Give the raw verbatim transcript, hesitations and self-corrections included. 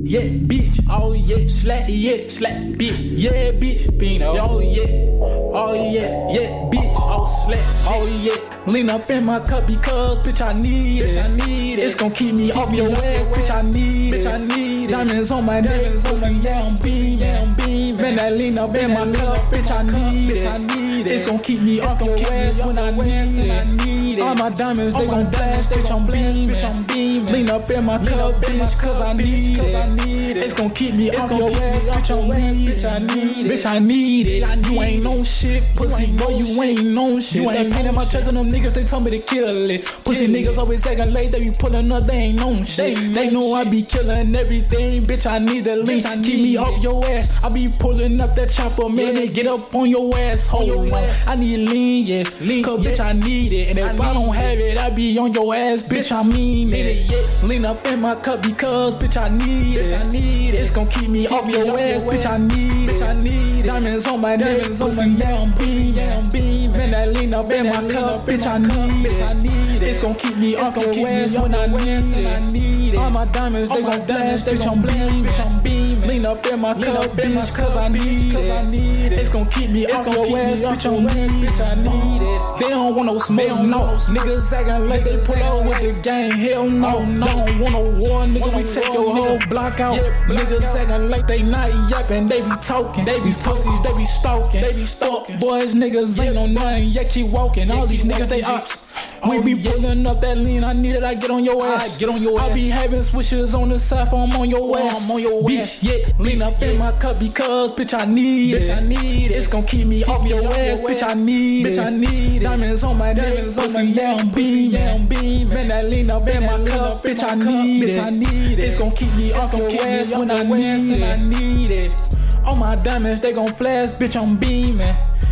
yeah, bitch. Oh yeah, slap, yeah, slap, bitch. Yeah, bitch. Fino. Oh yeah, oh yeah, yeah, bitch. Oh slap, oh yeah. Lean up in my cup because bitch I need it. I need it. It's gon' keep me off your ass, bitch I need it. I need it. Diamonds on my neck, pussy yeah I'm beaming, I'm beaming. Man that lean up in my cup, bitch I need it. I need it. It's gon' keep me off your ass when I need it. All my diamonds they gon' flash, bitch I'm beaming, bitch I'm beaming. Lean up in my cup, bitch, cause I need it. It's gon' keep me off your ass, bitch I need it. Bitch I need it. Bitch I need it. You ain't no shit, pussy boy, you ain't no shit. You ain't painting my chest on them niggas, they told me to kill it. Pussy niggas always acting late, they be pulling up, they ain't no shit. They know I be killing everything, bitch I need the lean. Keep me off your ass, I be pulling up that chopper, man, they get up on your ass, hold on. I need lean, yeah, cause bitch I need it. And if I don't have it, I be on your ass, bitch I mean it. Lean up in my cup because bitch I need it. I need it. It's gon' keep me off your ass, bitch I need it. I need it. Diamonds on my neck, pussy yeah I'm beaming, I'm beaming. Man that lean up in my cup, bitch I need it. I need it. It's gon' keep me off your ass when I need it. All my diamonds they gon' flash, bitch I'm beaming, bitch I'm beaming. Lean up in my cup, bitch, cause I need it. It's gon' keep me off your ass, bitch I'm beaming, bitch I need it. They don't want no smoke, no. Niggas acting like they pull up with the gang, hell no. Don't want no war, nigga, we take your whole block out. Niggas acting like they not yapping, they be talking. They be pussies, they be stalking. They be stalking. Boys, niggas ain't on nothing, yet keep walking. All these niggas, they ops. We be pulling up that lean, I need it, I get on your ass. I get on your ass. I be having switches on the side, I'm on your ass. I'm on your bitch, yeah. Lean up in my cup because bitch I need it. I need it. It's gon' keep me off your ass, bitch I need it. I need it. Diamonds on my neck, pussy yeah I'm beaming, I'm beaming. Man that lean up in my cup, bitch I need it. I need it. It's gon' keep me off your ass when I need it. I need it. All my diamonds they gon' flash, bitch I'm beaming.